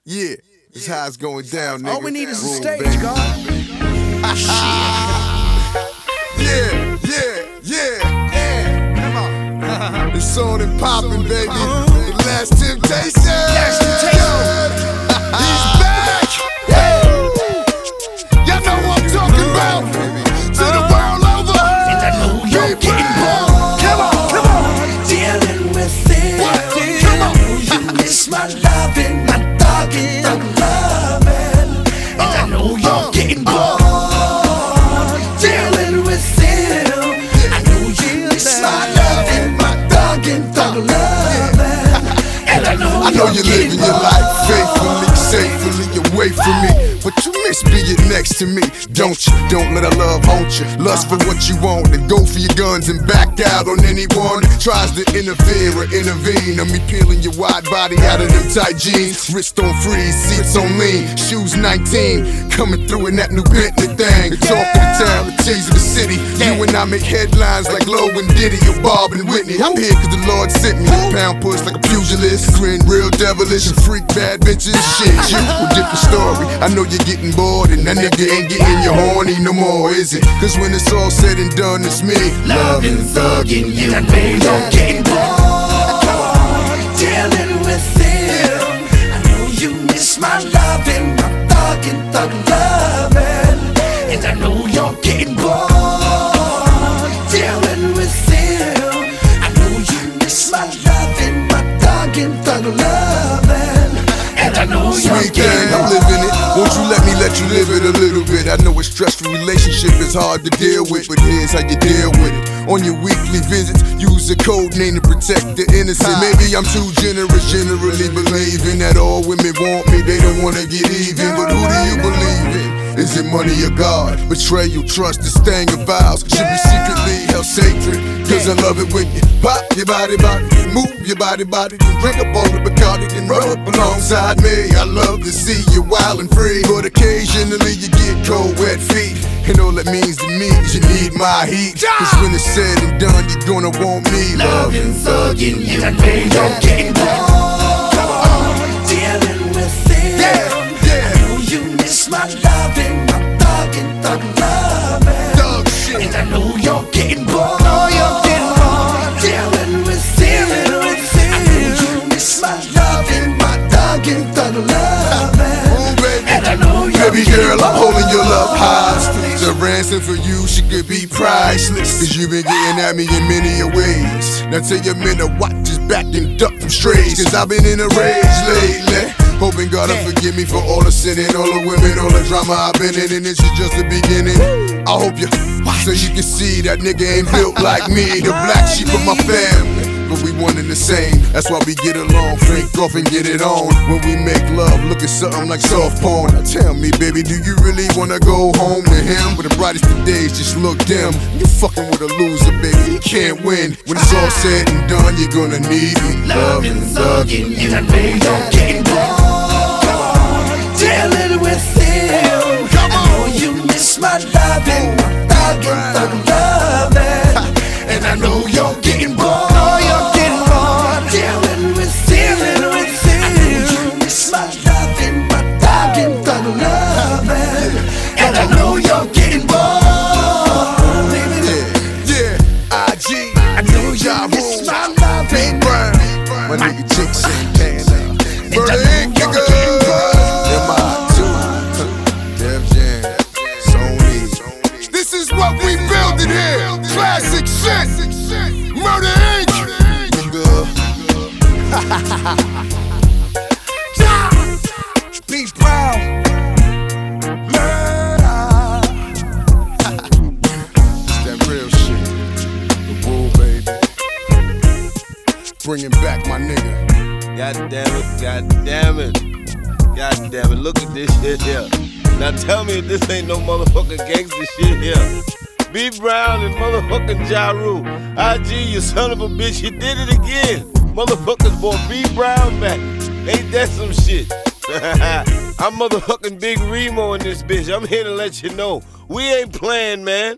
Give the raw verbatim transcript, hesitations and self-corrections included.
Yeah, this is how it's going down, nigga. All we need is a Room, stage, baby. God. Yeah, yeah, yeah, yeah. Come on. It's on and poppin', baby. The Last Temptation. Last Temptation. He's back. Yeah. Y'all know what I'm talking about. To the world over. And I know you're getting bored. Come on, come on. Dealing with it. What? Come on. You miss my loving, my dogging, the loving. And I know you're getting bored. Dealing with it. I know you miss my loving, my dogging, the loving. And I know, I know you're living your life faithfully, safely away from me, but you miss being next to me, don't you? Don't let our love haunt you. Lust for what you want, and go for your guns and back out on anyone that tries to interfere or intervene. On me peeling your wide body out of them tight jeans, wrist on freeze, seats on lean, shoes nineteen, coming through in that new Bentley thing. The talk of the town, the tease of the city. You and I make headlines like Lowe and Diddy or Bob and Whitney. I'm here cause the Lord sent me. Pound push like a pugilist, grin real devilish and freak bad bitches. Shit, you a different story. I know you're getting bored and that nigga ain't getting you horny no more, is it? Cause when it's all said and done, it's me loving, thugging you. I know you're getting bored. Dealing with it. I know you miss my loving, my thugging, thug loving. And I know you're getting bored. Dealing with it. I know you miss my loving, my thugging, thug loving. And I know you're Sweet getting thing, I'm living it. Won't you let me let you live it a little bit? I know a stressful relationship is hard to deal with, but here's how you deal with it. On your weekly visits, use a code name to protect the innocent. Maybe I'm too generous, generally believing that all women want me, they don't wanna get even. But who do you believe in? Is it money or God? Betrayal, trust, this thing of vows should be secretly held sacred. Cause I love it when you pop your body, body, move your body, body, then drink up all the Bacardi, then roll up alongside me. I love to see you wild and free, but occasionally you get cold, wet feet. And all that means to me is you need my heat. Cause when it's said and done, you're gonna want me loving, thugging you. And I know you're getting bored. Come on, dealing with it. Yeah, yeah. I know you miss my loving, my thugging, thug loving. Thug shit. And I know you're getting bored. Oh, you're getting bored. Dealing with it. I know you miss my loving, my thugging, thug loving. Ooh, baby. And I know you're Baby girl, I'm holding your love hostage. The ransom for you, she could be priceless. Cause you've been getting at me in many a ways. Now tell your men to watch his back and duck from strays. Cause I've been in a rage lately. Hoping God will forgive me for all the sinning, all the women, all the drama I've been in. And this is just the beginning. I hope you, so you can see that nigga ain't built like me. The black sheep of my family, but we one and the same. That's why we get along, freak off and get it on. When we make love, look at something like soft porn. Now tell me, baby, do you really wanna go home to him? But the brightest of days just look dim. You fucking with a loser, baby, you can't win. When it's all said and done, you're gonna need me. Loving, thugging you. And I know you're getting bored. Dealing with it. Come on. I know you miss my loving, my thugging, thug loving. And I know you're getting bored. Oh, you're getting bored. Dealing with it. I know you miss my loving, my thugging, thug loving. And I know you're getting bored. Yeah, yeah, I G. I know you miss my loving. Big Brown, my nigga Chick saying pan out. Murder Inc, nigga. M I two, Def Jam, Sony. This is what we building here. Classic shit. Murder Inc, nigga. B Brown. Murder. It's that real shit. The Bull, baby. Bringing back my nigga. God damn it, god damn it, god damn it, look at this shit here. Now tell me if this ain't no motherfucking gangster shit here. B Brown and motherfucking Ja Rule. I G, you son of a bitch, you did it again. Motherfuckers brought B Brown back. Ain't that some shit? I'm motherfucking Big Remo in this bitch. I'm here to let you know, we ain't playing, man.